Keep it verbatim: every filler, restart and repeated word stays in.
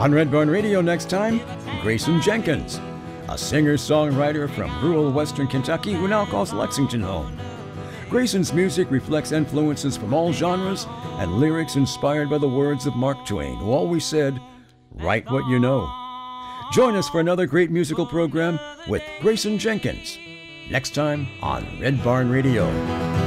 On Red Barn Radio next time, Grayson Jenkins, a singer-songwriter from rural western Kentucky who now calls Lexington home. Grayson's music reflects influences from all genres and lyrics inspired by the words of Mark Twain, who always said, "Write what you know." Join us for another great musical program with Grayson Jenkins next time on Red Barn Radio.